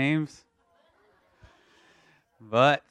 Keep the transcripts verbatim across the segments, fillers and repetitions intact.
games. But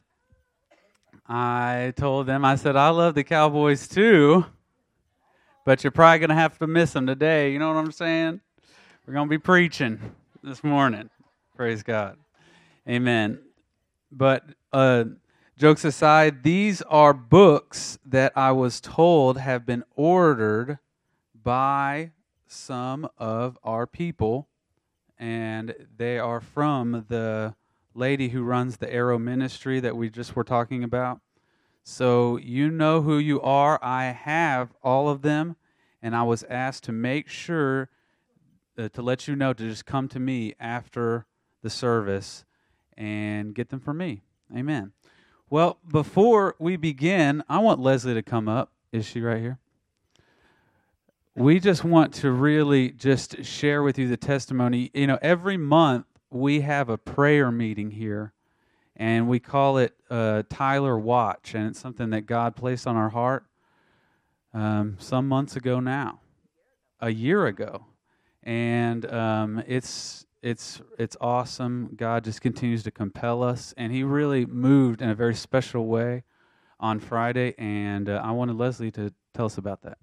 I told them, I said, I love the Cowboys too, but you're probably going to have to miss them today. You know what I'm saying? We're going to be preaching this morning. Praise God. Amen. But uh, jokes aside, these are books that I was told have been ordered by some of our people, and they are from the lady who runs the Arrow Ministry that we just were talking about. So you know who you are. I have all of them, and I was asked to make sure uh, to let you know to just come to me after the service and get them from me. Amen. Well, before we begin, I want Leslie to come up. Is she right here? We just want to really just share with you the testimony. You know, every month we have a prayer meeting here, and we call it uh, Tyler Watch, and it's something that God placed on our heart um, some months ago now, a year ago, and um, it's it's it's awesome. God just continues to compel us, and He really moved in a very special way on Friday, and uh, I wanted Leslie to tell us about that.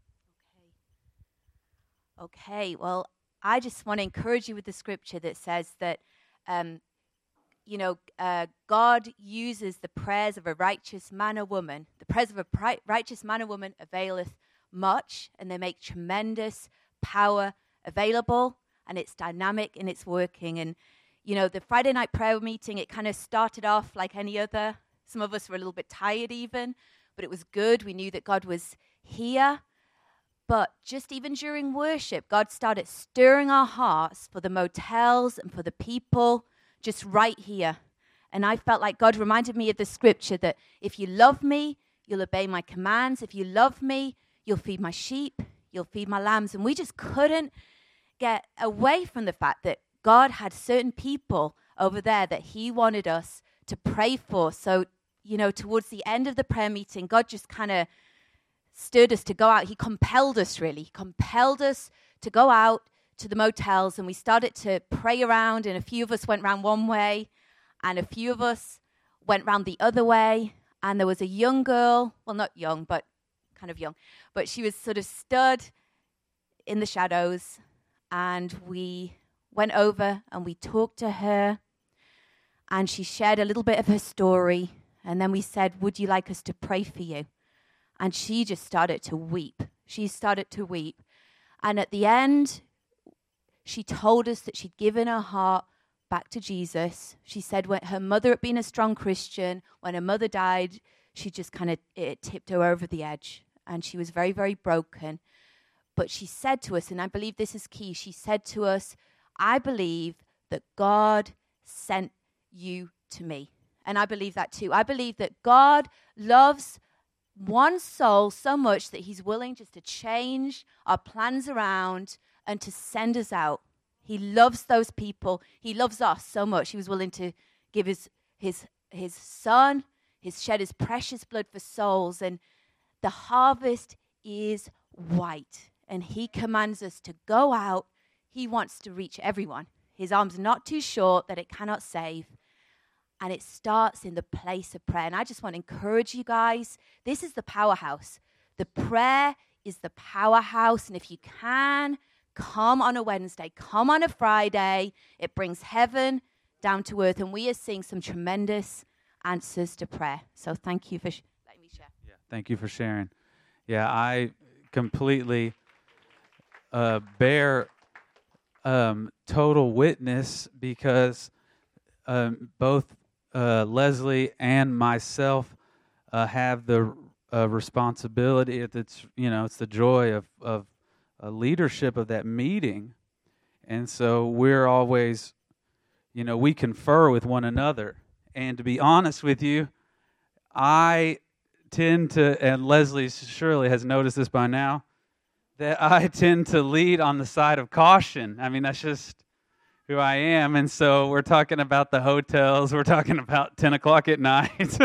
Okay, well, I just want to encourage you with the scripture that says that, um, you know, uh, God uses the prayers of a righteous man or woman. The prayers of a pri- righteous man or woman availeth much, and they make tremendous power available, and it's dynamic and it's working. And, you know, the Friday night prayer meeting, it kind of started off like any other. Some of us were a little bit tired even, but it was good. We knew that God was here. But just even during worship, God started stirring our hearts for the motels and for the people just right here. And I felt like God reminded me of the scripture that if you love me, you'll obey my commands. If you love me, you'll feed my sheep, you'll feed my lambs. And we just couldn't get away from the fact that God had certain people over there that He wanted us to pray for. So, you know, towards the end of the prayer meeting, God just kind of stirred us to go out. He compelled us, really. He compelled us to go out to the motels, and we started to pray around, and a few of us went round one way, and a few of us went round the other way, and there was a young girl, well, not young, but kind of young, but she was sort of stood in the shadows, and we went over, and we talked to her, and she shared a little bit of her story, and then we said, would you like us to pray for you? And she just started to weep. She started to weep. And at the end, she told us that she'd given her heart back to Jesus. She said when her mother had been a strong Christian, when her mother died, she just kind of, it tipped her over the edge. And she was very, very broken. But she said to us, and I believe this is key, she said to us, I believe that God sent you to me. And I believe that too. I believe that God loves one soul so much that He's willing just to change our plans around and to send us out. He loves those people. He loves us so much. He was willing to give his his his son, his shed his precious blood for souls. And the harvest is white. And He commands us to go out. He wants to reach everyone. His arms are not too short that it cannot save. And it starts in the place of prayer. And I just want to encourage you guys, this is the powerhouse. The prayer is the powerhouse. And if you can, come on a Wednesday, come on a Friday. It brings heaven down to earth. And we are seeing some tremendous answers to prayer. So thank you for sh- letting me share. Yeah, thank you for sharing. Yeah, I completely uh, bear um, total witness because um, both Uh, Leslie and myself uh, have the uh, responsibility. It's you know it's the joy of of uh, leadership of that meeting, and so we're always, you know, we confer with one another. And to be honest with you, I tend to, and Leslie surely has noticed this by now, that I tend to lead on the side of caution. I mean, that's just who I am. And so we're talking about the hotels. We're talking about ten o'clock at night.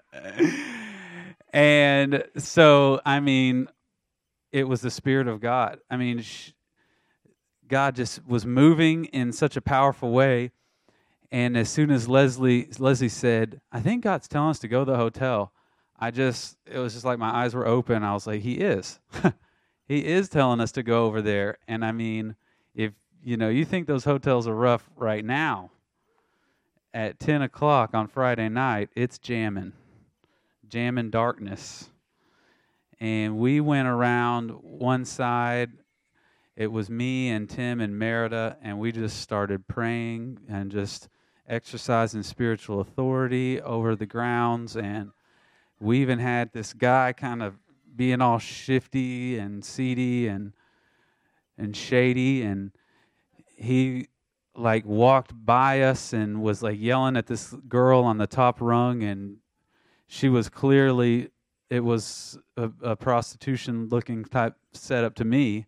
And so, I mean, it was the Spirit of God. I mean, sh- God just was moving in such a powerful way. And as soon as Leslie Leslie said, I think God's telling us to go to the hotel, I just, it was just like my eyes were open. I was like, he is. He is telling us to go over there. And I mean, if, you know, you think those hotels are rough right now, at ten o'clock on Friday night, it's jamming. Jamming darkness. And we went around one side. It was me and Tim and Merida, and we just started praying and just exercising spiritual authority over the grounds. And we even had this guy kind of being all shifty and seedy and and shady, and he like walked by us and was like yelling at this girl on the top rung, and she was clearly, it was a, a prostitution looking type setup to me.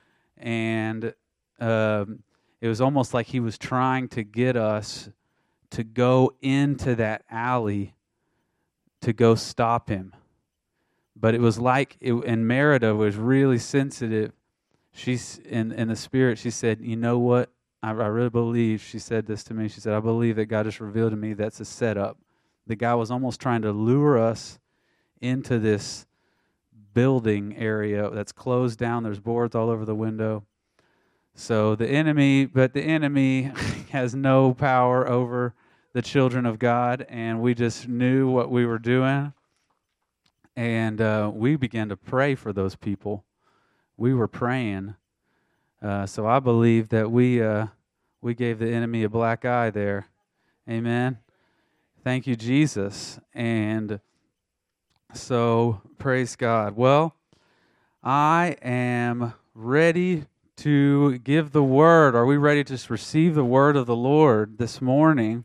And um, it was almost like he was trying to get us to go into that alley to go stop him. But it was like, it, and Merida was really sensitive. She's in, in the spirit, she said, you know what? I, I really believe, she said this to me, she said, I believe that God just revealed to me that's a setup. The guy was almost trying to lure us into this building area that's closed down. There's boards all over the window. So the enemy, but the enemy has no power over the children of God, and we just knew what we were doing. And uh, we began to pray for those people. We were praying. Uh, so I believe that we uh, we gave the enemy a black eye there. Amen. Thank you, Jesus. And so, praise God. Well, I am ready to give the word. Are we ready to just receive the word of the Lord this morning?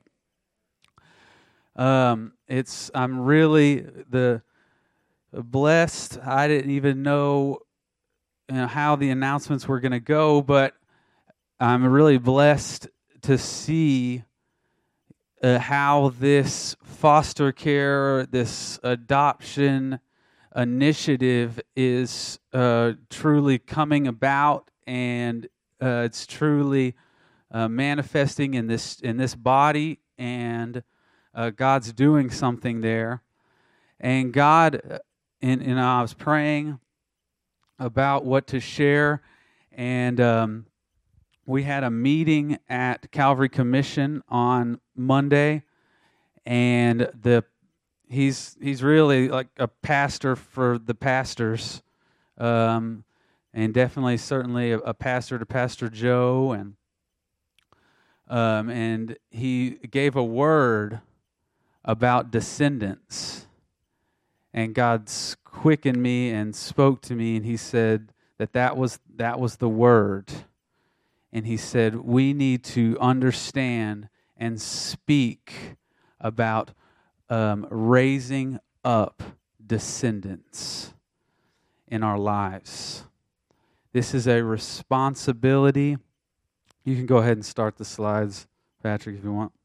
Um, it's I'm really the blessed. I didn't even know, you know, how the announcements were going to go, but I'm really blessed to see uh, how this foster care, this adoption initiative is uh, truly coming about, and uh, it's truly uh, manifesting in this in this body, and uh, God's doing something there. And God, and, and I was praying about what to share, and um, we had a meeting at Calvary Commission on Monday, and the he's he's really like a pastor for the pastors, um, and definitely certainly a, a pastor to Pastor Joe, and um, and he gave a word about descendants, and God's quickened me and spoke to me, and he said that that was that was the word. And he said, we need to understand and speak about um, raising up descendants in our lives. This is a responsibility. You can go ahead and start the slides, Patrick, if you want.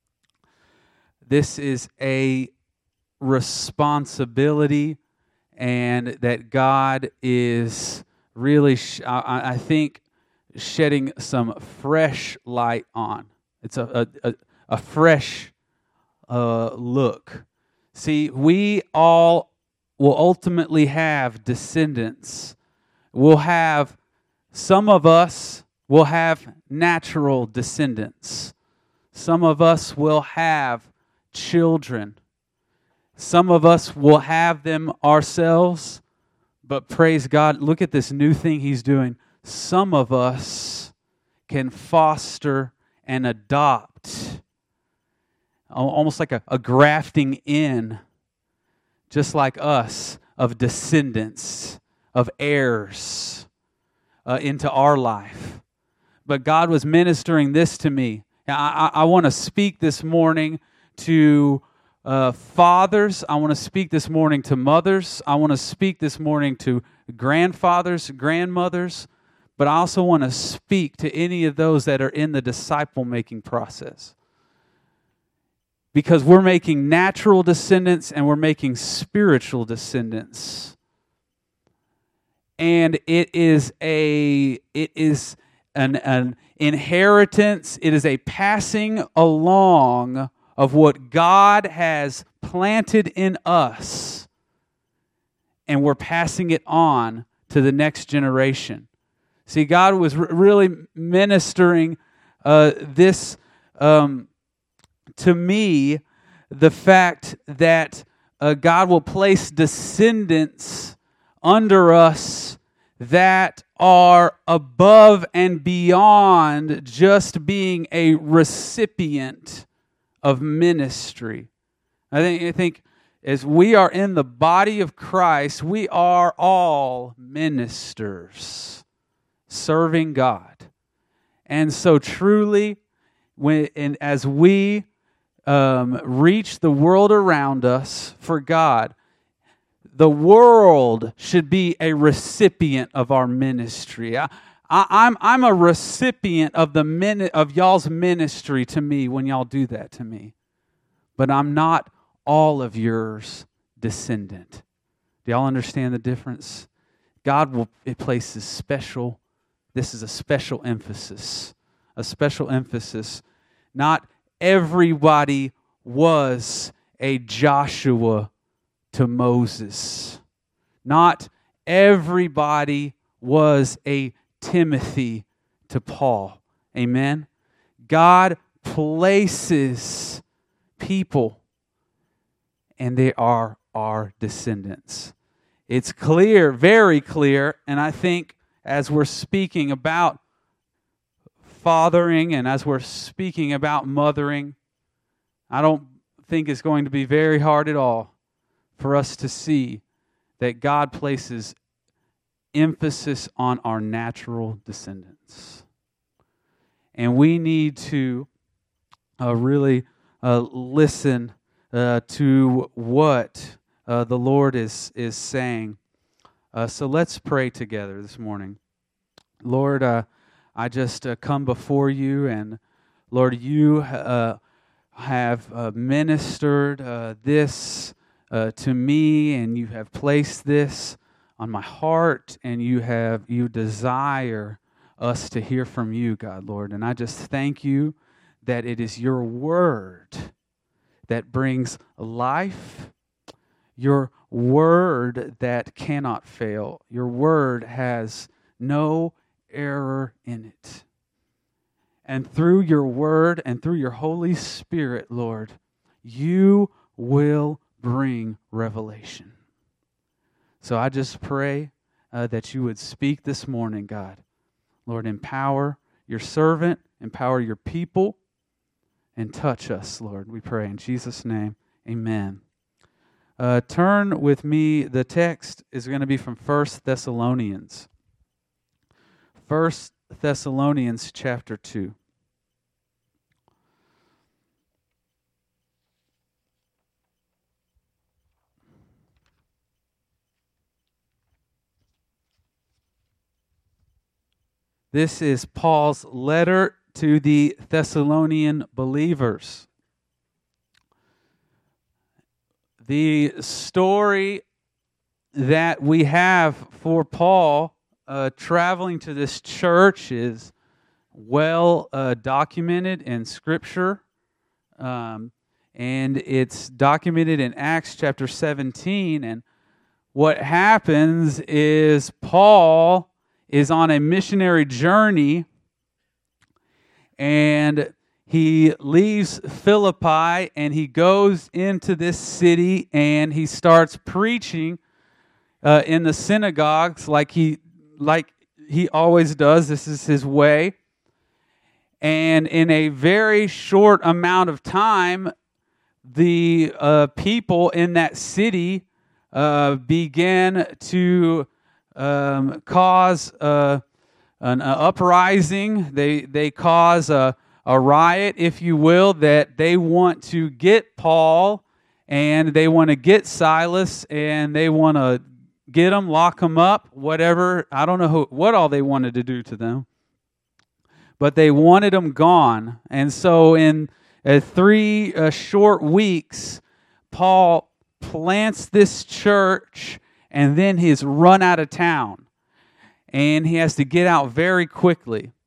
This is a responsibility, and that God is really, sh- I, I think, shedding some fresh light on. It's a a, a, a fresh uh, look. See, we all will ultimately have descendants. We'll have, some of us will have natural descendants. Some of us will have children. Some of us will have them ourselves. But praise God, look at this new thing He's doing. Some of us can foster and adopt, almost like a, a grafting in, just like us, of descendants, of heirs uh, into our life. But God was ministering this to me. I, I, I want to speak this morning to uh, fathers. I want to speak this morning to mothers. I want to speak this morning to grandfathers, grandmothers. But I also want to speak to any of those that are in the disciple-making process. Because we're making natural descendants and we're making spiritual descendants. And it is a it is an, an inheritance. It is a passing along of what God has planted in us, and we're passing it on to the next generation. See, God was r- really ministering uh, this um, to me, the fact that uh, God will place descendants under us that are above and beyond just being a recipient of ministry. I think, I think as we are in the body of Christ, we are all ministers serving God. And so truly, when and as we um, reach the world around us for God, the world should be a recipient of our ministry. I, I, I'm I'm a recipient of the min, of y'all's ministry to me when y'all do that to me, but I'm not all of yours descendant. Do y'all understand the difference? God will it places special. This is a special emphasis, a special emphasis. Not everybody was a Joshua to Moses. Not everybody was a Timothy to Paul. Amen? God places people, and they are our descendants. It's clear, very clear, and I think as we're speaking about fathering and as we're speaking about mothering, I don't think it's going to be very hard at all for us to see that God places emphasis on our natural descendants. And we need to uh, really uh, listen uh, to what uh, the Lord is, is saying. Uh, so let's pray together this morning. Lord, uh, I just uh, come before you, and Lord, you uh, have uh, ministered uh, this uh, to me, and you have placed this on my heart, and you have you desire us to hear from you, God, Lord. And I just thank you that it is your word that brings life, your word that cannot fail. Your word has no error in it. And through your word and through your Holy Spirit, Lord, you will bring revelation. So I just pray uh, that you would speak this morning, God. Lord, empower your servant, empower your people, and touch us, Lord. We pray in Jesus' name, amen. Uh, turn with me, the text is going to be from First Thessalonians. First Thessalonians chapter two. This is Paul's letter to the Thessalonian believers. The story that we have for Paul uh, traveling to this church is well uh, documented in Scripture, um, and it's documented in Acts chapter seventeen. And what happens is Paul is on a missionary journey, and he leaves Philippi and he goes into this city and he starts preaching uh, in the synagogues like he like he always does. This is his way. And in a very short amount of time, the uh, people in that city uh, began to um, cause uh, an uh, uprising. They they cause a a riot, if you will, that they want to get Paul and they want to get Silas and they want to get them, lock them up, whatever. I don't know who, what all they wanted to do to them, but they wanted them gone. And so in uh, three uh, short weeks, Paul plants this church, and then he's run out of town, and he has to get out very quickly.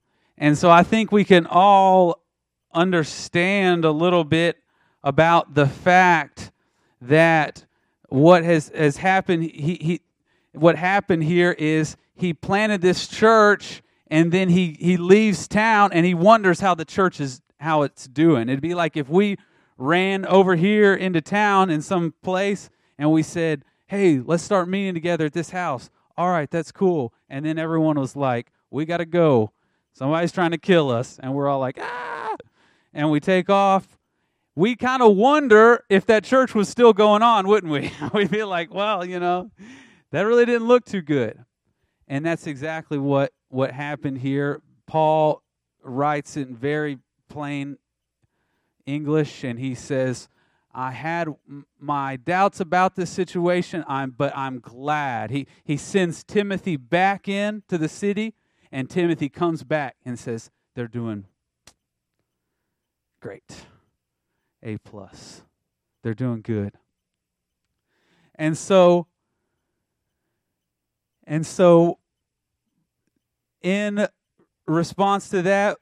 And so I think we can all understand a little bit about the fact that what has, has happened, he, he what happened here is he planted this church, and then he, he leaves town, and he wonders how the church is, how it's doing. It'd be like if we ran over here into town in some place, and we said, hey, let's start meeting together at this house. All right, that's cool. And then everyone was like, we got to go. Somebody's trying to kill us. And we're all like, ah! And we take off. We kind of wonder if that church was still going on, wouldn't we? We'd be like, well, you know, that really didn't look too good. And that's exactly what, what happened here. Paul writes it in very plain English, and he says, I had my doubts about this situation, I'm, but I'm glad. He, he sends Timothy back in to the city, and Timothy comes back and says, they're doing great. A plus. They're doing good. And so, and so, in response to that,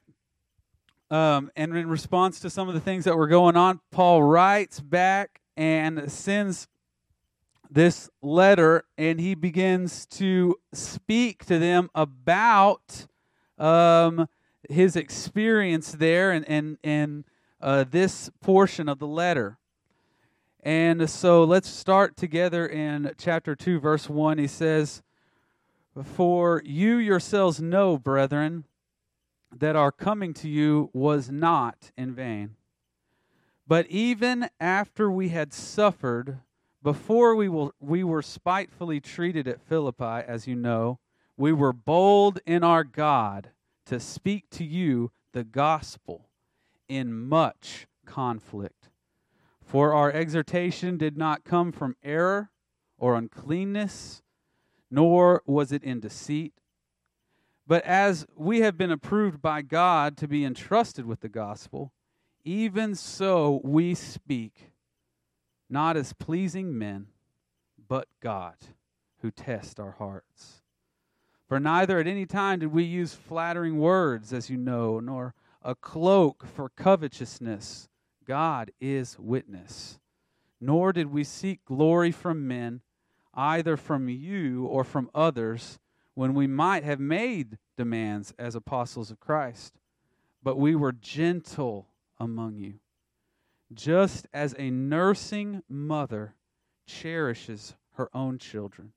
um, and in response to some of the things that were going on, Paul writes back and sends this letter, and he begins to speak to them about um, his experience there and and and. Uh, this portion of the letter. And so let's start together in chapter two, verse one. He says, for you yourselves know, brethren, that our coming to you was not in vain. But even after we had suffered, before we, will, we were spitefully treated at Philippi, as you know, we were bold in our God to speak to you the gospel in much conflict. For our exhortation did not come from error or uncleanness, nor was it in deceit. But as we have been approved by God to be entrusted with the gospel, even so we speak, not as pleasing men, but God, who tests our hearts. For neither at any time did we use flattering words, as you know, nor a cloak for covetousness. God is witness. Nor did we seek glory from men, either from you or from others, when we might have made demands as apostles of Christ. But we were gentle among you, just as a nursing mother cherishes her own children,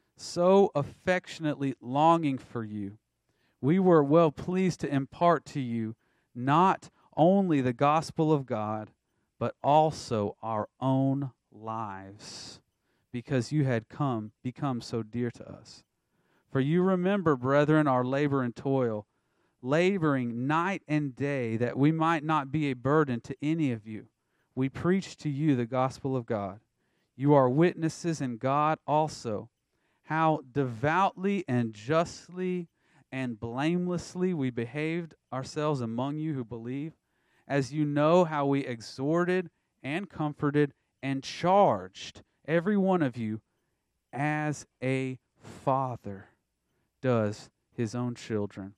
so affectionately longing for you. We were well pleased to impart to you not only the gospel of God, but also our own lives, because you had come, become so dear to us. For you remember, brethren, our labor and toil, laboring night and day, that we might not be a burden to any of you. We preach to you the gospel of God. You are witnesses, and God also, how devoutly and justly and blamelessly we behaved ourselves among you who believe, as you know how we exhorted and comforted and charged every one of you as a father does his own children,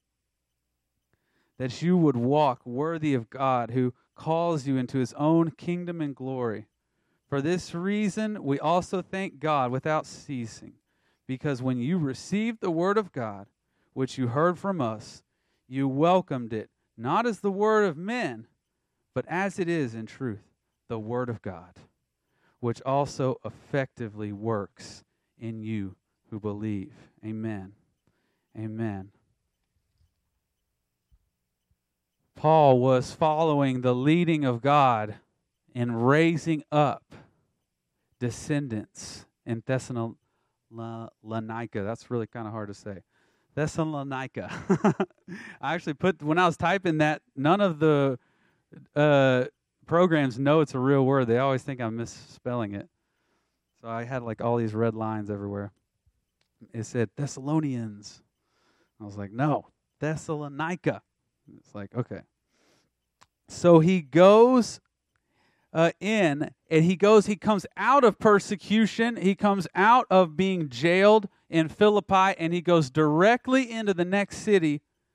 that you would walk worthy of God, who calls you into his own kingdom and glory. For this reason we also thank God without ceasing, because when you received the word of God, which you heard from us, you welcomed it, not as the word of men, but as it is in truth, the word of God, which also effectively works in you who believe. Amen. Amen. Paul was following the leading of God in raising up descendants in Thessalonica. That's really kind of hard to say. Thessalonica. I actually put, when I was typing that, none of the uh, programs know it's a real word. They always think I'm misspelling it. So I had like all these red lines everywhere. It said Thessalonians. I was like, no, Thessalonica. It's like, okay. So he goes uh, in, and he goes, he comes out of persecution. He comes out of being jailed in Philippi, and he goes directly into the next city,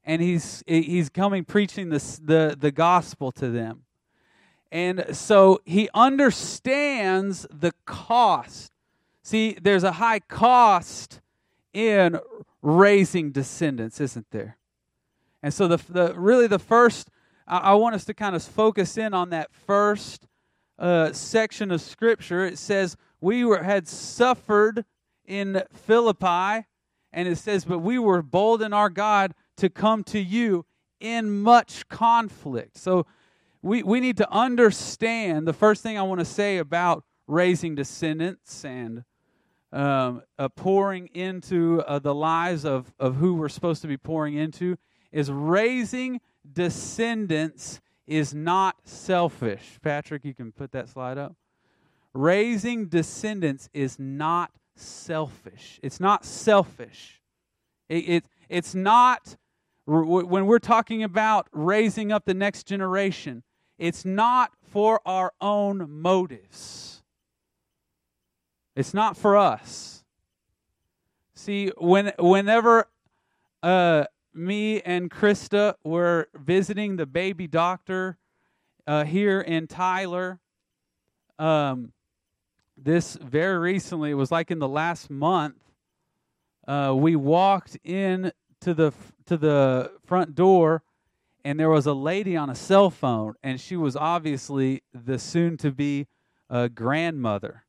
and he's he's coming preaching this, the, the gospel to them. And so he understands the cost. See, there's a high cost in raising descendants, isn't there? And so the the really the first, I, I want us to kind of focus in on that first uh, section of Scripture. It says, we were had suffered in Philippi, and it says, but we were bold in our God to come to you in much conflict. So we, we need to understand, the first thing I want to say about raising descendants and um, uh, pouring into uh, the lives of, of who we're supposed to be pouring into is raising descendants is not selfish. Patrick, you can put that slide up. Raising descendants is not selfish. It's not selfish. It, it it's not, when we're talking about raising up the next generation, it's not for our own motives. It's not for us. See, when whenever uh, me and Krista were visiting the baby doctor uh, here in Tyler, um, this very recently, it was like in the last month, uh, we walked in to the to the front door, and there was a lady on a cell phone, and she was obviously the soon-to-be uh, grandmother.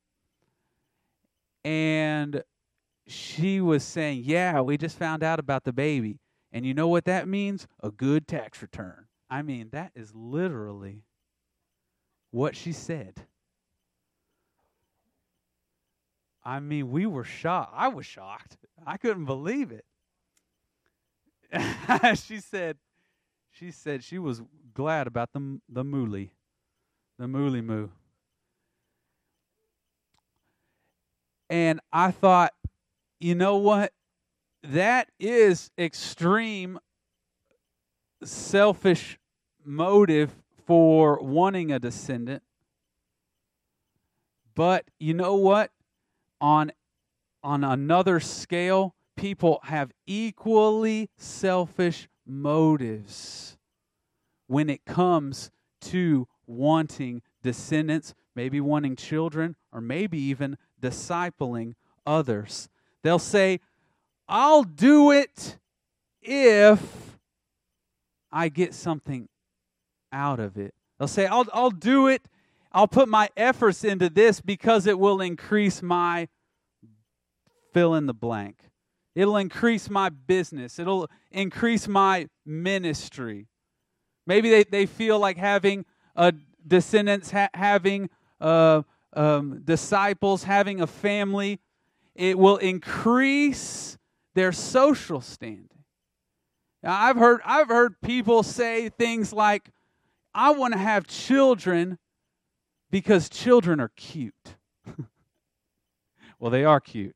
And she was saying, yeah, we just found out about the baby. And you know what that means? A good tax return. I mean, that is literally what she said. I mean, we were shocked. I was shocked. I couldn't believe it. she said, she said she was glad about the the mooly, the mooly moo. And I thought, you know what? That is extreme selfish motive for wanting a descendant. But you know what? On, on another scale, people have equally selfish motives when it comes to wanting descendants, maybe wanting children, or maybe even discipling others. They'll say, I'll do it if I get something out of it. They'll say, I'll I'll do it. I'll put my efforts into this because it will increase my fill in the blank. It'll increase my business. It'll increase my ministry. Maybe they, they feel like having uh, descendants, ha- having uh, um, disciples, having a family, it will increase their social standing. Now, I've heard I've heard people say things like, I want to have children because children are cute. Well, they are cute.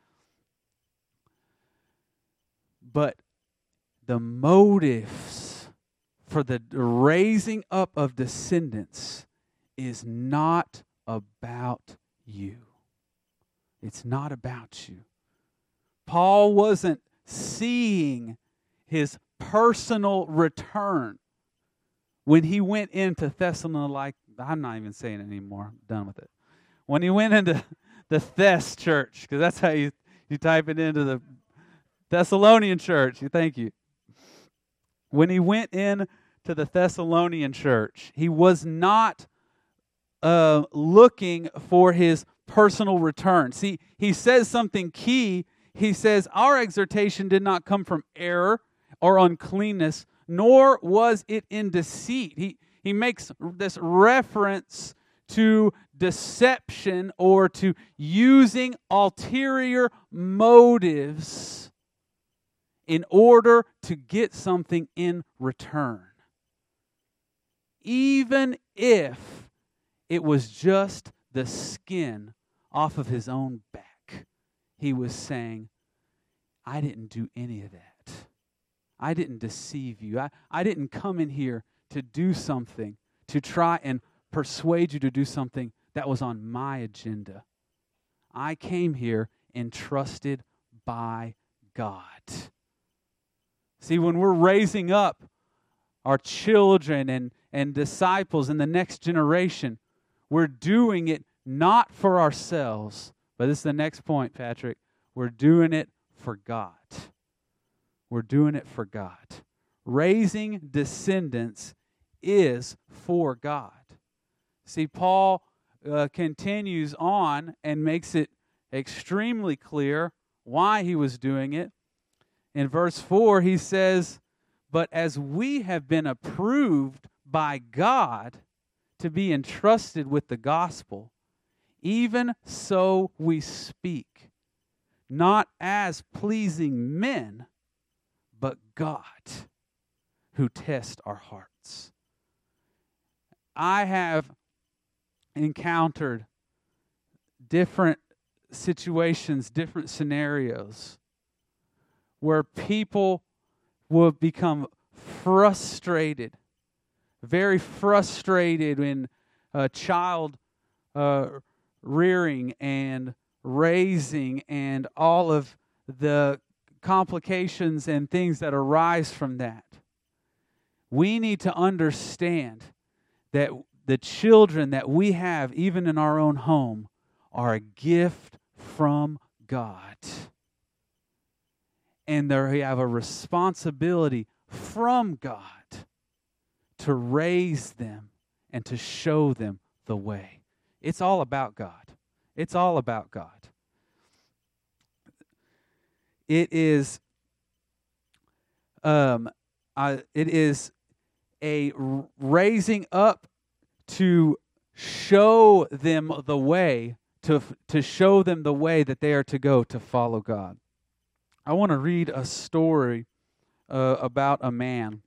But the motives for the raising up of descendants is not about you. It's not about you. Paul wasn't seeing his personal return when he went into Thessalonica. I'm not even saying it anymore. I'm done with it. When he went into the Thess church, because that's how you, you type it into the Thessalonian church. Thank you. When he went in to the Thessalonian church, he was not uh, looking for his personal return. See, he says something key. He says, our exhortation did not come from error or uncleanness, nor was it in deceit. He, he makes this reference to deception or to using ulterior motives in order to get something in return. Even if it was just the skin off of his own back, he was saying, I didn't do any of that. I didn't deceive you. I, I didn't come in here to do something, to try and persuade you to do something that was on my agenda. I came here entrusted by God. See, when we're raising up our children and, and disciples in the next generation, we're doing it not for ourselves. But this is the next point, Patrick. We're doing it for God. We're doing it for God. Raising descendants is for God. See, Paul uh, continues on and makes it extremely clear why he was doing it. In verse four, he says, "But as we have been approved by God to be entrusted with the gospel, even so we speak, not as pleasing men, but God, who tests our hearts." I have encountered different situations, different scenarios where people will become frustrated, very frustrated in uh, child uh, rearing and raising and all of the complications and things that arise from that. We need to understand that the children that we have, even in our own home, are a gift from God. And they have a responsibility from God to raise them and to show them the way. It's all about God. It's all about God. It is, um, uh, it is a r- raising up to show them the way, to to show them the way that they are to go to follow God. I want to read a story uh, about a man.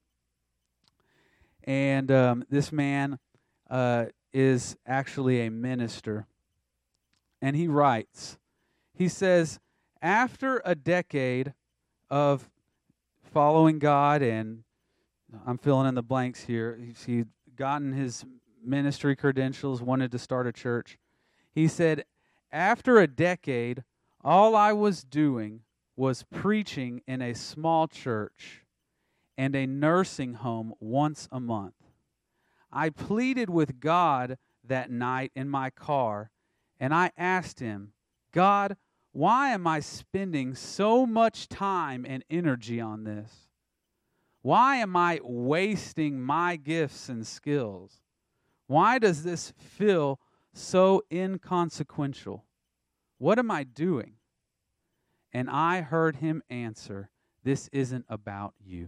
And um, this man uh, is actually a minister. And he writes, he says, after a decade of following God, and I'm filling in the blanks here, he'd gotten his ministry credentials, wanted to start a church. He said, after a decade, all I was doing was preaching in a small church and a nursing home once a month. I pleaded with God that night in my car, and I asked him, God, why am I spending so much time and energy on this? Why am I wasting my gifts and skills? Why does this feel so inconsequential? What am I doing? And I heard him answer, this isn't about you.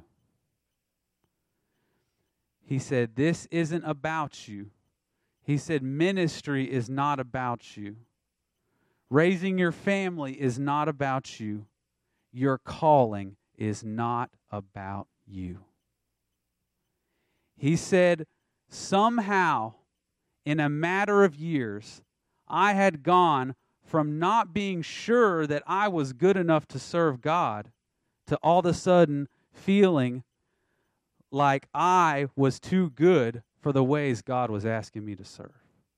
He said, this isn't about you. He said, ministry is not about you. Raising your family is not about you. Your calling is not about you. He said, somehow, in a matter of years, I had gone from not being sure that I was good enough to serve God to all of a sudden feeling like I was too good for the ways God was asking me to serve.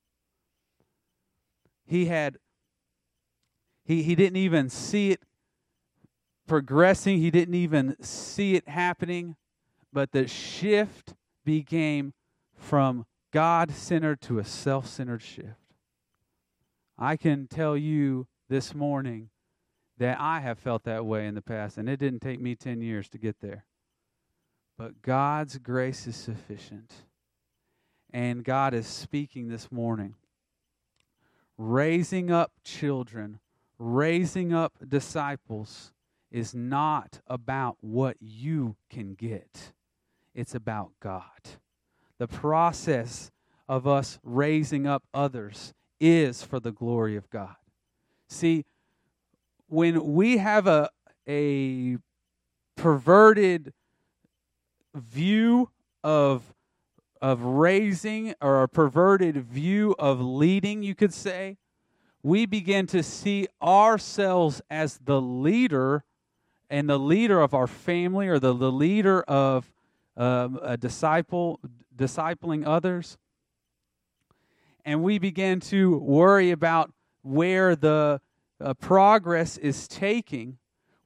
He had, he, he didn't even see it progressing. He didn't even see it happening. But the shift became from God-centered to a self-centered shift. I can tell you this morning that I have felt that way in the past, and it didn't take me ten years to get there. But God's grace is sufficient. And God is speaking this morning. Raising up children, raising up disciples is not about what you can get. It's about God. The process of us raising up others is for the glory of God. See, when we have a, a perverted view of, of raising, or a perverted view of leading, you could say, we begin to see ourselves as the leader and the leader of our family, or the, the leader of um, a disciple, discipling others. And we begin to worry about where the uh, progress is taking,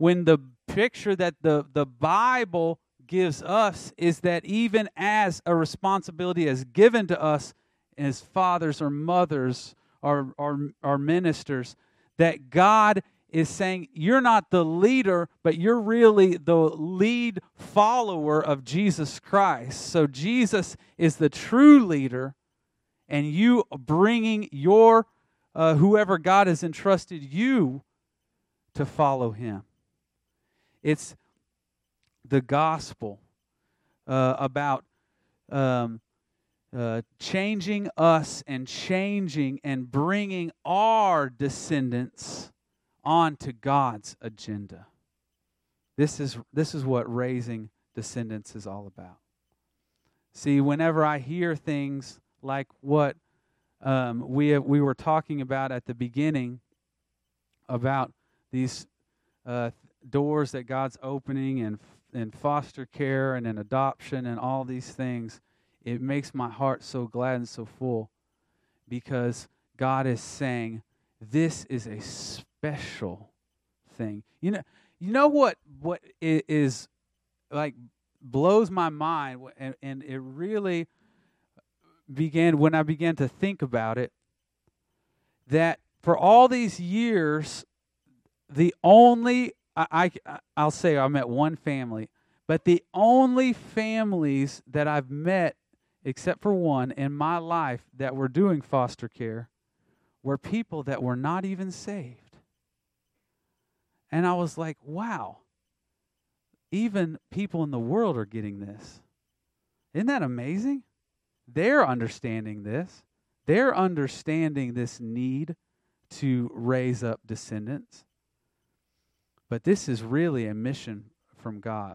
when the picture that the, the Bible gives us is that even as a responsibility is given to us as fathers or mothers or, or, or ministers, that God is saying, you're not the leader, but you're really the lead follower of Jesus Christ. So Jesus is the true leader, and you bringing your, uh, whoever God has entrusted you to follow him. It's the gospel uh, about um, uh, changing us and changing and bringing our descendants onto God's agenda. This is this is what raising descendants is all about. See, whenever I hear things like what um, we have, we were talking about at the beginning about these uh, doors that God's opening and in foster care and in adoption and all these things, it makes my heart so glad and so full, because God is saying this is a special thing. You know, you know what what is like blows my mind, and, and it really began when I began to think about it, that for all these years, the only I, I, I'll say I met one family, but the only families that I've met, except for one in my life, that were doing foster care were people that were not even saved. And I was like, wow, even people in the world are getting this. Isn't that amazing? They're understanding this. They're understanding this need to raise up descendants. But this is really a mission from God.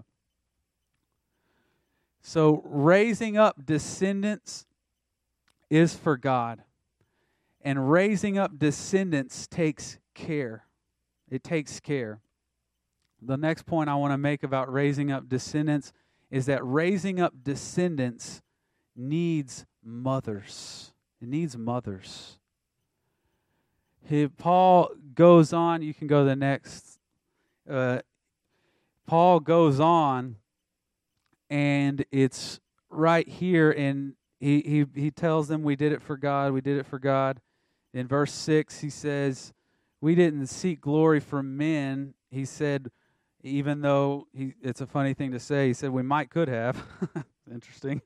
So raising up descendants is for God. And raising up descendants takes care. It takes care. The next point I want to make about raising up descendants is that raising up descendants needs mothers. It needs mothers. He, Paul goes on, you can go to the next. Uh, Paul goes on, and it's right here, and he, he, he tells them we did it for God, we did it for God. In verse six, he says, we didn't seek glory from men. He said, even though, he, it's a funny thing to say, he said we might could have. Interesting.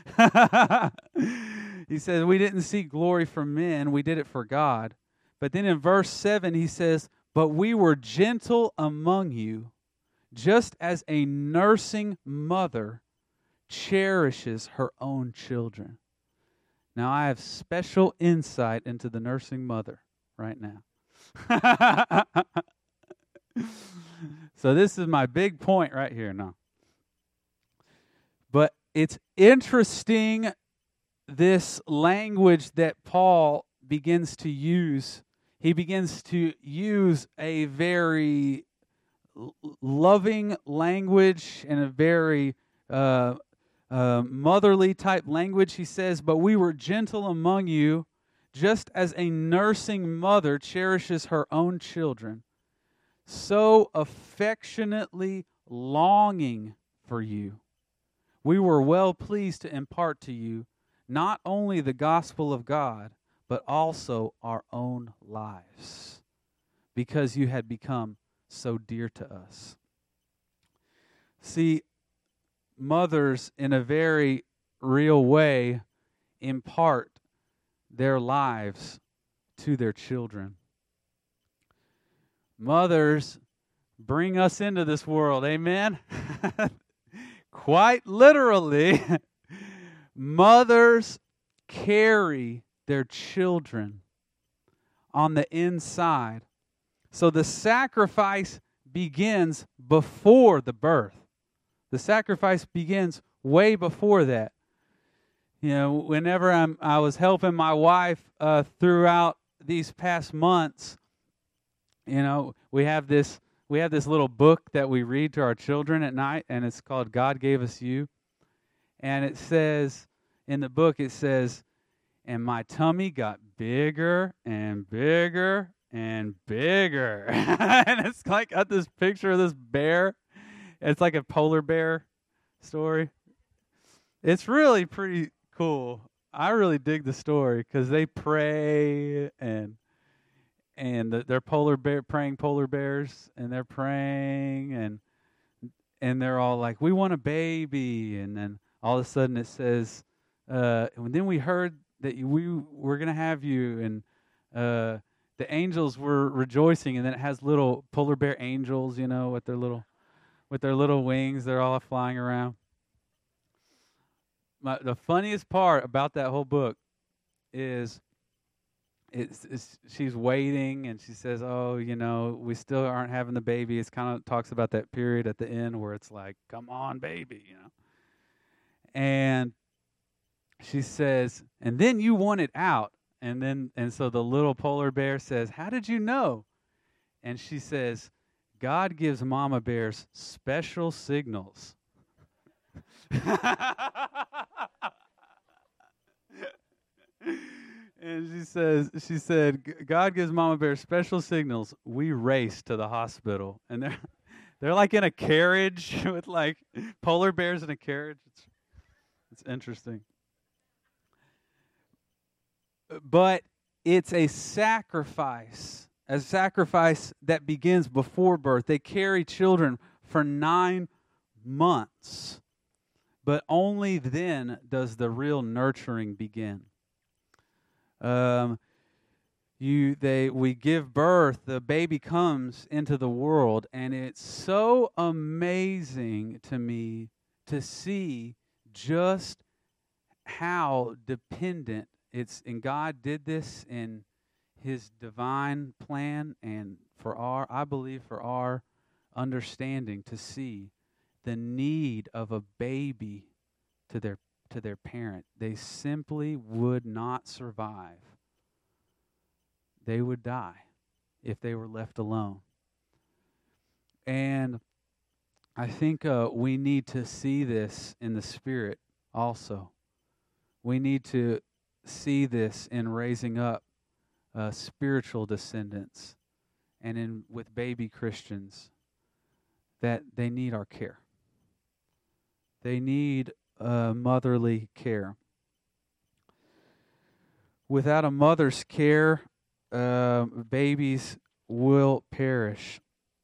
He says we didn't seek glory from men, we did it for God. But then in verse seven, he says, but we were gentle among you, just as a nursing mother cherishes her own children. Now, I have special insight into the nursing mother right now. So this is my big point right here now. But it's interesting, this language that Paul begins to use. He begins to use a very loving language and a very uh, uh, motherly type language. He says, but we were gentle among you, just as a nursing mother cherishes her own children, so affectionately longing for you. We were well pleased to impart to you not only the gospel of God, but also our own lives, because you had become so dear to us. See, mothers, in a very real way, impart their lives to their children. Mothers bring us into this world, amen? Quite literally, mothers carry their children on the inside. So the sacrifice begins before the birth. The sacrifice begins way before that. You know, whenever I'm, I was helping my wife uh, throughout these past months, you know, we have this we have this little book that we read to our children at night, and it's called God Gave Us You. And it says, in the book, it says, and my tummy got bigger and bigger and bigger. And it's like got this picture of this bear. It's like a polar bear story. It's really pretty cool. I really dig the story because they pray and and the, they're polar bear praying polar bears, and they're praying and and they're all like, we want a baby, and then all of a sudden it says, uh, and then we heard that you, we were gonna have you, and uh, the angels were rejoicing, and then it has little polar bear angels, you know, with their little with their little wings, they're all flying around. My, the funniest part about that whole book is it's, it's she's waiting, and she says, oh, you know, we still aren't having the baby. It's kind of talks about that period at the end where it's like, come on, baby, you know. And she says, and then you want it out. And then and so the little polar bear says, how did you know? And she says, God gives mama bears special signals. And she says, she said, God gives mama bear special signals. We race to the hospital, and they're they're like in a carriage with like polar bears in a carriage. It's it's interesting, but it's a sacrifice, a sacrifice that begins before birth. They carry children for nine months, but only then does the real nurturing begin. Um, you they we give birth, the baby comes into the world, and it's so amazing to me to see just how dependent it's, and God did this in His divine plan, and for our, I believe, for our understanding, to see the need of a baby to their to their parent. They simply would not survive. They would die if they were left alone. And I think uh, we need to see this in the spirit also. We need to see this in raising up uh, spiritual descendants, and in with baby Christians, that they need our care. They need uh, motherly care. Without a mother's care, uh, babies will perish.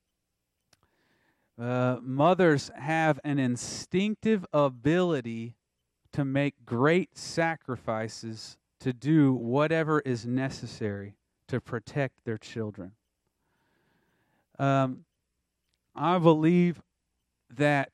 Uh, mothers have an instinctive ability to make great sacrifices to do whatever is necessary to protect their children. Um, I believe that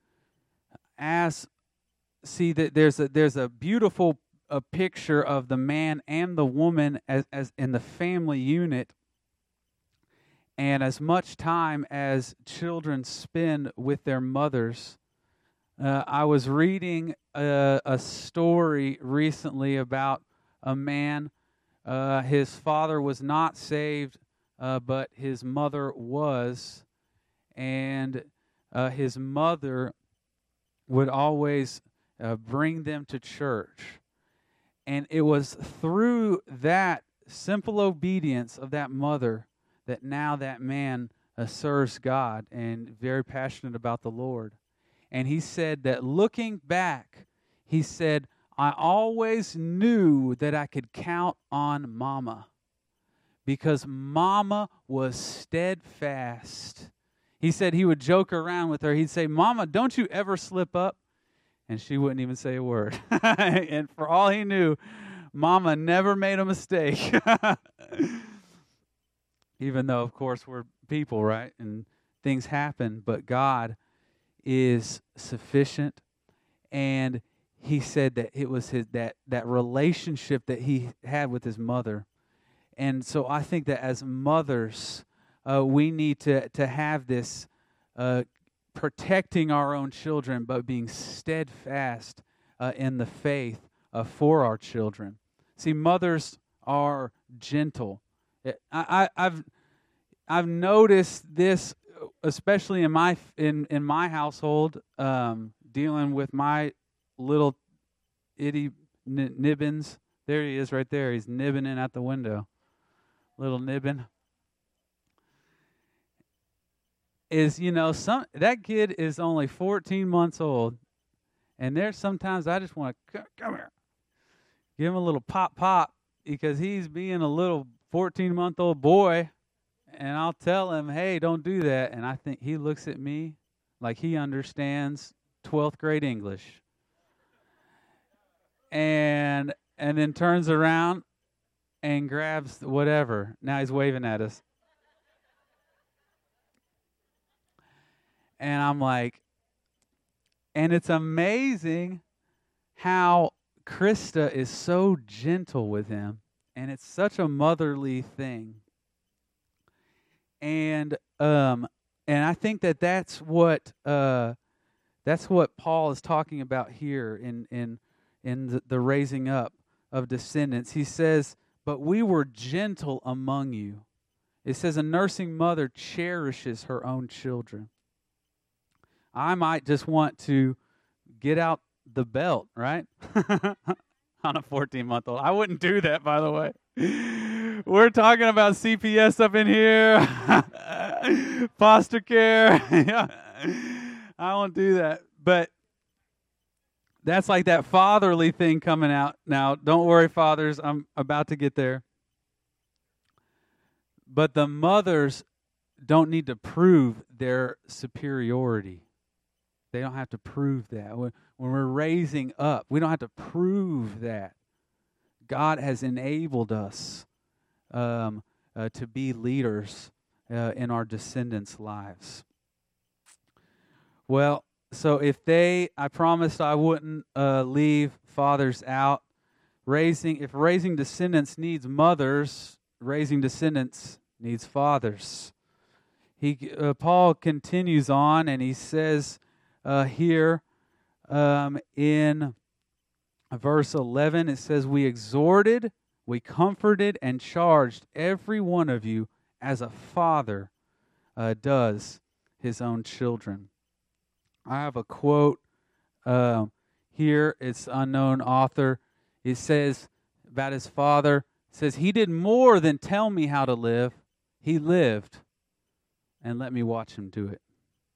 as see that there's a there's a beautiful a picture of the man and the woman as as in the family unit, and as much time as children spend with their mothers. Uh, I was reading a, a story recently about a man. Uh, his father was not saved, uh, but his mother was, and uh, his mother would always uh, bring them to church. And it was through that simple obedience of that mother that now that man uh, serves God and very passionate about the Lord. And he said that looking back, he said, I always knew that I could count on Mama because Mama was steadfast. He said he would joke around with her. He'd say, Mama, don't you ever slip up? And she wouldn't even say a word. And for all he knew, Mama never made a mistake. Even though, of course, we're people, right? And things happen, but God is sufficient. And he said that it was his that that relationship that he had with his mother. And so I think that as mothers, uh, we need to to have this uh, protecting our own children, but being steadfast uh, in the faith uh, for our children. See, mothers are gentle. I, I, I've I've noticed this, especially in my in in my household, um, dealing with my little itty n- nibbins. There he is, right there. He's nibbining at the window. Little nibbin. is, you know, some that kid is only fourteen months old, and there's sometimes I just want to come here, give him a little pop pop because he's being a little fourteen month old boy, and I'll tell him, hey, don't do that, and I think he looks at me like he understands twelfth grade English, and and then turns around and grabs whatever. Now he's waving at us. And I'm like, and it's amazing how Krista is so gentle with him. And it's such a motherly thing. And um, and I think that that's what uh, that's what Paul is talking about here in in in the, the raising up of descendants. He says, "But we were gentle among you." It says, "A nursing mother cherishes her own children." I might just want to get out the belt, right? On a fourteen-month-old. I wouldn't do that, by the way. We're talking about C P S up in here. Foster care. I won't do that. But that's like that fatherly thing coming out. Now, don't worry, fathers. I'm about to get there. But the mothers don't need to prove their superiority. They don't have to prove that. When, when we're raising up, we don't have to prove that. God has enabled us um, uh, to be leaders uh, in our descendants' lives. Well, so if they, I promised I wouldn't uh, leave fathers out. Raising, if raising descendants needs mothers, raising descendants needs fathers. He, uh, Paul continues on, and he says uh, here um, in verse eleven, it says, "We exhorted, we comforted, and charged every one of you as a father uh, does his own children." I have a quote uh, here. It's unknown author. It says about his father, it says, "He did more than tell me how to live. He lived and let me watch him do it."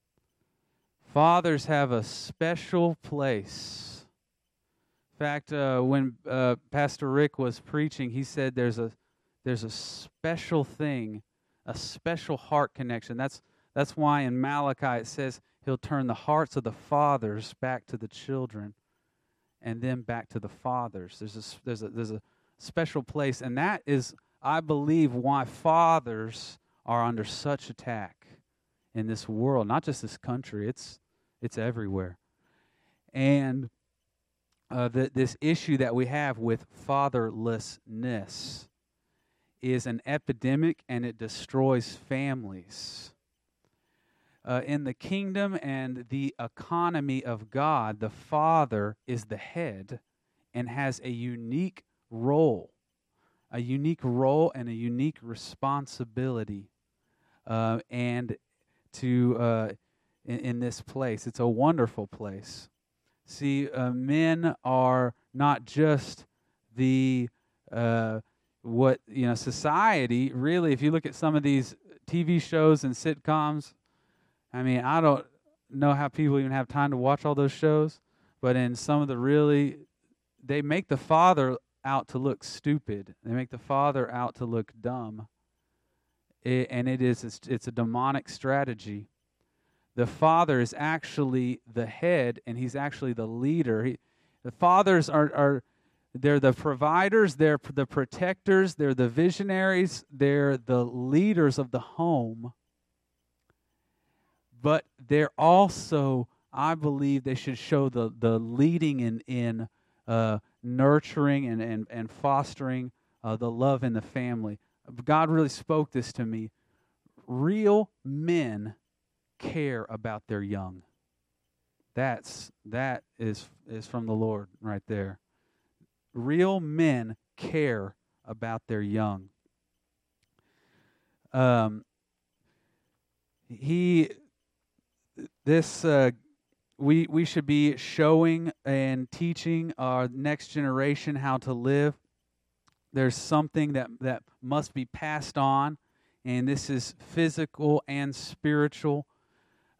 Fathers have a special place. In fact, uh, when uh, Pastor Rick was preaching, he said there's a there's a special thing, a special heart connection. That's that's why in Malachi it says he'll turn the hearts of the fathers back to the children, and then back to the fathers. There's a there's a there's a special place, and that is, I believe, why fathers are under such attack in this world, not just this country. It's it's everywhere, and uh, the, this issue that we have with fatherlessness is an epidemic, and it destroys families. Uh, in the kingdom and the economy of God, the father is the head and has a unique role, a unique role and a unique responsibility, uh, and to uh, in, in this place. It's a wonderful place. See, uh, men are not just the uh, what you know society. Really, if you look at some of these T V shows and sitcoms, I mean, I don't know how people even have time to watch all those shows, but in some of the really, they make the father out to look stupid. They make the father out to look dumb. It, and it is, it's, it's a demonic strategy. The father is actually the head, and he's actually the leader. He, the fathers are, are, they're the providers, they're the protectors, they're the visionaries, they're the leaders of the home. But they're also, I believe, they should show the, the leading in, in uh, nurturing and, and, and fostering uh, the love in the family. God really spoke this to me. Real men care about their young. That's that is is from the Lord right there. Real men care about their young. Um, he, this uh, we we should be showing and teaching our next generation how to live. There's something that that must be passed on, and this is physical and spiritual.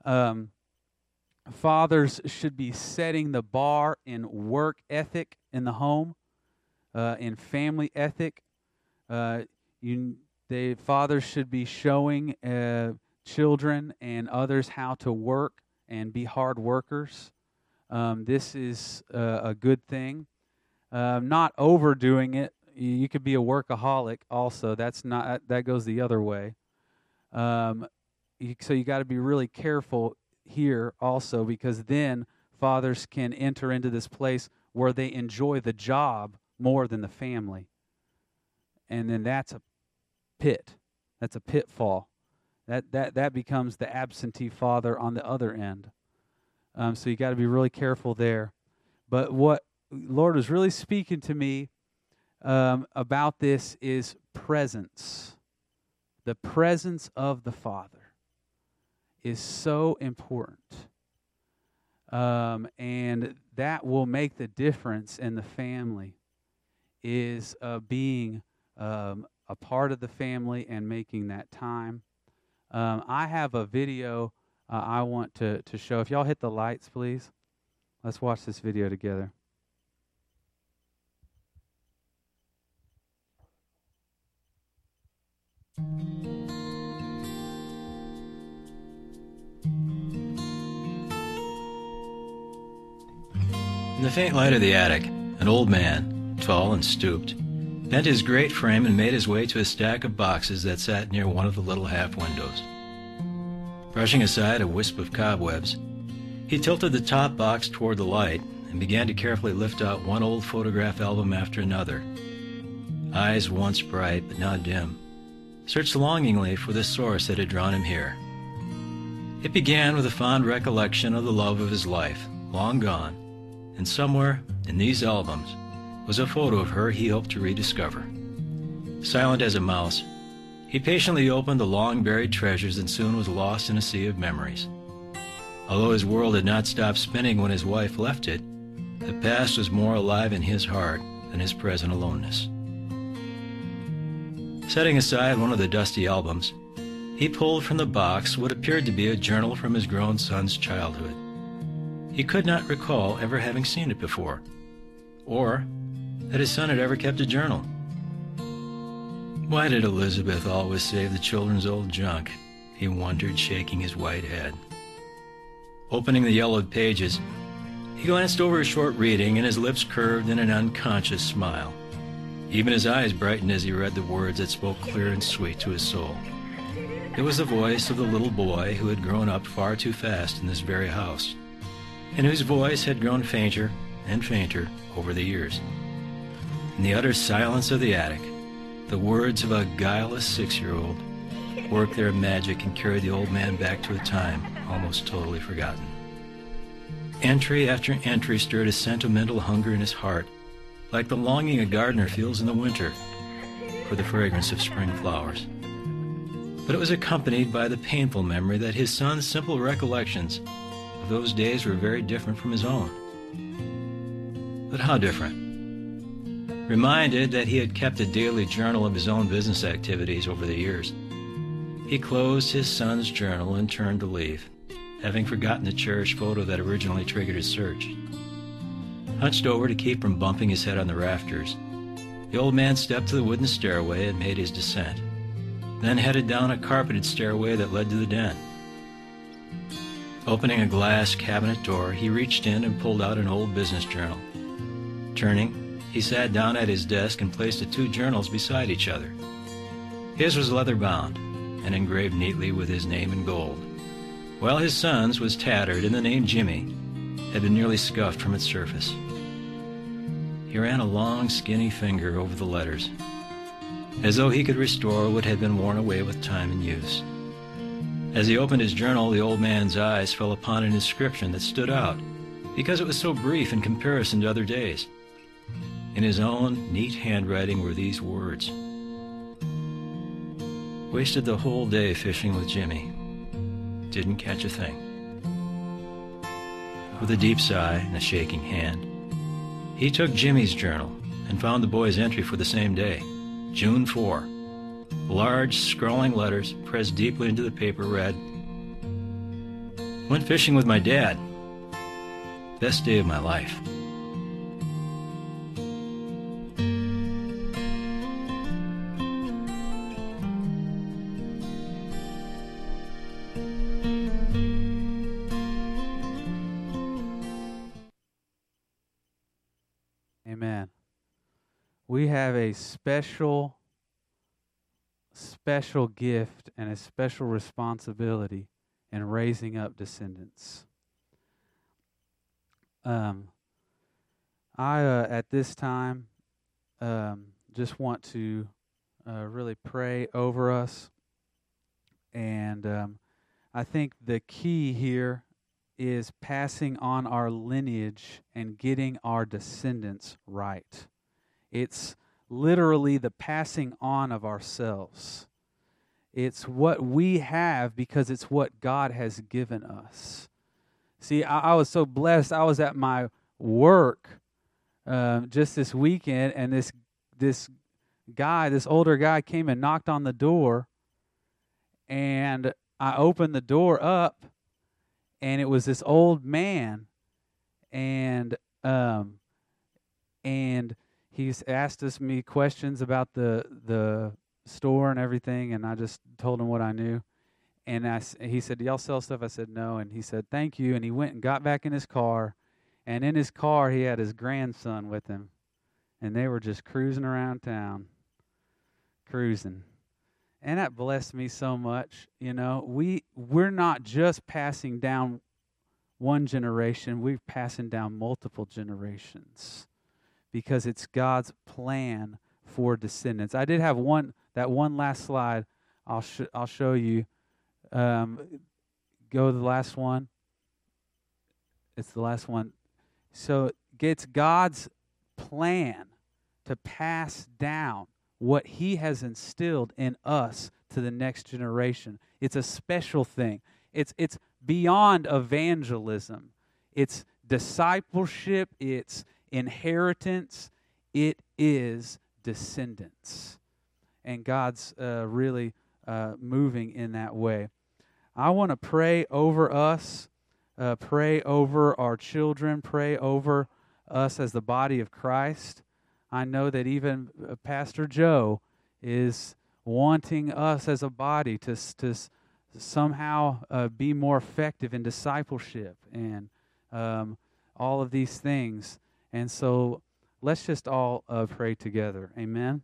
Um, fathers should be setting the bar in work ethic in the home, uh, in family ethic. Uh, you, they fathers should be showing uh, children and others how to work and be hard workers. Um, this is uh, a good thing. Uh, not overdoing it. You could be a workaholic also. That's not, that goes the other way. Um, you, so you got to be really careful here also, because then fathers can enter into this place where they enjoy the job more than the family. And then that's a pit. That's a pitfall. That that that becomes the absentee father on the other end. Um, so you got to be really careful there. But what Lord was really speaking to me um, about this is presence. The presence of the Father is so important. Um, and that will make the difference in the family, is uh, being um, a part of the family and making that time. Um, I have a video uh, I want to, to show. If y'all hit the lights, please. Let's watch this video together. In the faint light of the attic, an old man, tall and stooped, bent his great frame and made his way to a stack of boxes that sat near one of the little half windows. Brushing aside a wisp of cobwebs, he tilted the top box toward the light and began to carefully lift out one old photograph album after another. Eyes once bright but now dim, searched longingly for the source that had drawn him here. It began with a fond recollection of the love of his life, long gone, and somewhere in these albums was a photo of her he hoped to rediscover. Silent as a mouse, he patiently opened the long-buried treasures and soon was lost in a sea of memories. Although his world had not stopped spinning when his wife left it, the past was more alive in his heart than his present aloneness. Setting aside one of the dusty albums, he pulled from the box what appeared to be a journal from his grown son's childhood. He could not recall ever having seen it before, or that his son had ever kept a journal. Why did Elizabeth always save the children's old junk? He wondered, shaking his white head. Opening the yellowed pages, he glanced over his short reading, and his lips curved in an unconscious smile. Even his eyes brightened as he read the words that spoke clear and sweet to his soul. It was the voice of the little boy who had grown up far too fast in this very house, and whose voice had grown fainter and fainter over the years. In the utter silence of the attic, the words of a guileless six-year-old worked their magic and carried the old man back to a time almost totally forgotten. Entry after entry stirred a sentimental hunger in his heart, like the longing a gardener feels in the winter for the fragrance of spring flowers. But it was accompanied by the painful memory that his son's simple recollections of those days were very different from his own. But how different? Reminded that he had kept a daily journal of his own business activities over the years, he closed his son's journal and turned to leave, having forgotten the cherished photo that originally triggered his search. Hunched over to keep from bumping his head on the rafters, the old man stepped to the wooden stairway and made his descent, then headed down a carpeted stairway that led to the den. Opening a glass cabinet door, he reached in and pulled out an old business journal. Turning, he sat down at his desk and placed the two journals beside each other. His was leather-bound and engraved neatly with his name in gold, while his son's was tattered and the name Jimmy had been nearly scuffed from its surface. He ran a long, skinny finger over the letters, as though he could restore what had been worn away with time and use. As he opened his journal, the old man's eyes fell upon an inscription that stood out because it was so brief in comparison to other days. In his own neat handwriting were these words: "Wasted the whole day fishing with Jimmy. Didn't catch a thing." With a deep sigh and a shaking hand, he took Jimmy's journal and found the boy's entry for the same day, June fourth. Large, scrawling letters pressed deeply into the paper read, Went fishing with my dad. Best day of my life. Amen. We have a special, special gift and a special responsibility in raising up descendants. Um, I, uh, at this time, um, just want to uh, really pray over us. And um, I think the key here is passing on our lineage and getting our descendants right. It's literally the passing on of ourselves. It's what we have because it's what God has given us. See, I, I was so blessed. I was at my work um, just this weekend, and this this guy, this older guy, came and knocked on the door, and I opened the door up, and it was this old man, and um, and he's asked us me questions about the the store and everything, and I just told him what I knew. And I, he said, "Do y'all sell stuff?" I said, "No." And he said, "Thank you." And he went and got back in his car, and in his car he had his grandson with him, and they were just cruising around town, cruising. And that blessed me so much. You know, we we're not just passing down one generation, we're passing down multiple generations, because it's God's plan for descendants. I did have one, that one last slide. I'll sh- I'll show you. Um, go to the last one. It's the last one. So it's God's plan to pass down what He has instilled in us to the next generation. It's a special thing. It's it's beyond evangelism. It's discipleship. It's inheritance. It is descendants. And God's uh, really uh, moving in that way. I want to pray over us, uh, pray over our children, pray over us as the body of Christ. I know that even uh, Pastor Joe is wanting us as a body to, to somehow uh, be more effective in discipleship and um, all of these things. And so let's just all uh, pray together. Amen.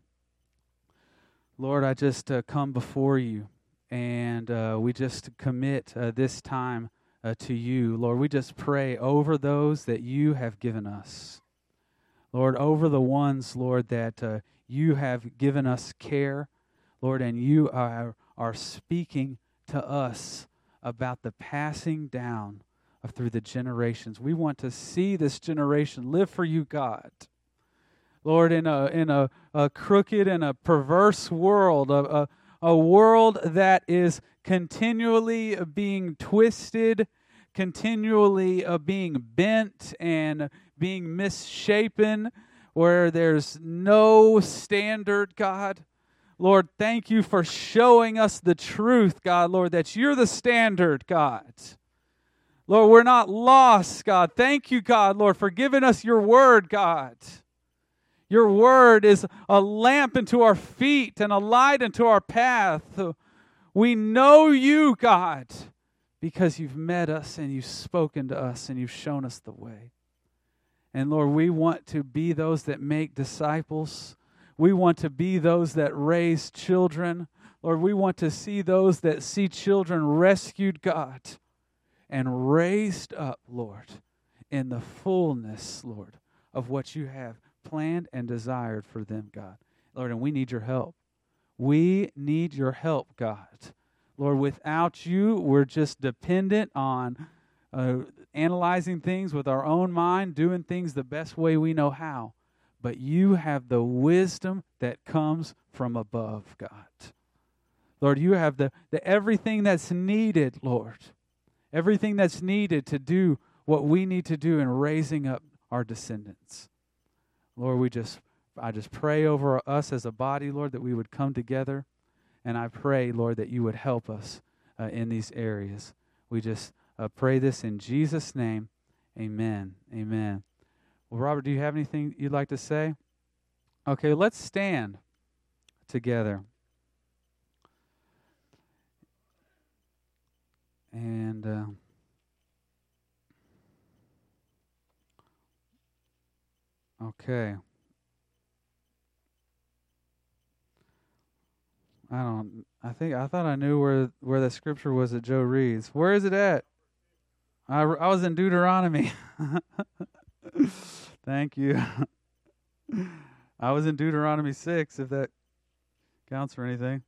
Lord, I just uh, come before you, and uh, we just commit uh, this time uh, to you. Lord, we just pray over those that you have given us. Lord, over the ones, Lord, that uh, you have given us care, Lord, and you are, are speaking to us about the passing down of through the generations. We want to see this generation live for you, God. Lord, in a in a, a crooked and a perverse world, a, a, a world that is continually being twisted, continually uh, being bent and being misshapen, where there's no standard, God. Lord, thank you for showing us the truth, God, Lord, that you're the standard, God. Lord, we're not lost, God. Thank you, God, Lord, for giving us your word, God. Your word is a lamp unto our feet and a light unto our path. We know you, God, because you've met us and you've spoken to us and you've shown us the way. And Lord, we want to be those that make disciples. We want to be those that raise children. Lord, we want to see those that see children rescued, God, and raised up, Lord, in the fullness, Lord, of what you have planned and desired for them, God. Lord, and we need your help. We need your help, God. Lord, without you, we're just dependent on uh, analyzing things with our own mind, doing things the best way we know how. But you have the wisdom that comes from above, God. Lord, you have the, the everything that's needed, Lord. Everything that's needed to do what we need to do in raising up our descendants. Lord, we just, I just pray over us as a body, Lord, that we would come together. And I pray, Lord, that you would help us uh, in these areas. We just Uh, pray this in Jesus' name. Amen. Amen. Well, Robert, do you have anything you'd like to say? Okay, let's stand together. And uh, okay. I don't. I think I thought I knew where where the scripture was that Joe reads. Where is it at? I I was in Deuteronomy. Thank you. I was in Deuteronomy six, if that counts for anything.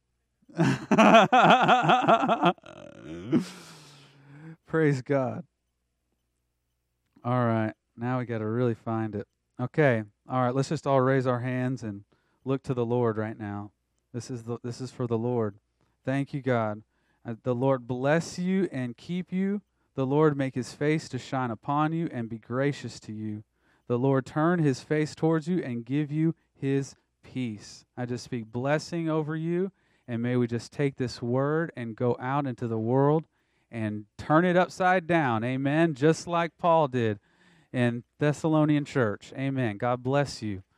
Praise God. All right. Now we got to really find it. Okay. All right. Let's just all raise our hands and look to the Lord right now. This is the this is for the Lord. Thank you, God. Uh, the Lord bless you and keep you. The Lord make his face to shine upon you and be gracious to you. The Lord turn his face towards you and give you his peace. I just speak blessing over you, and may we just take this word and go out into the world and turn it upside down. Amen. Just like Paul did in Thessalonian church. Amen. God bless you.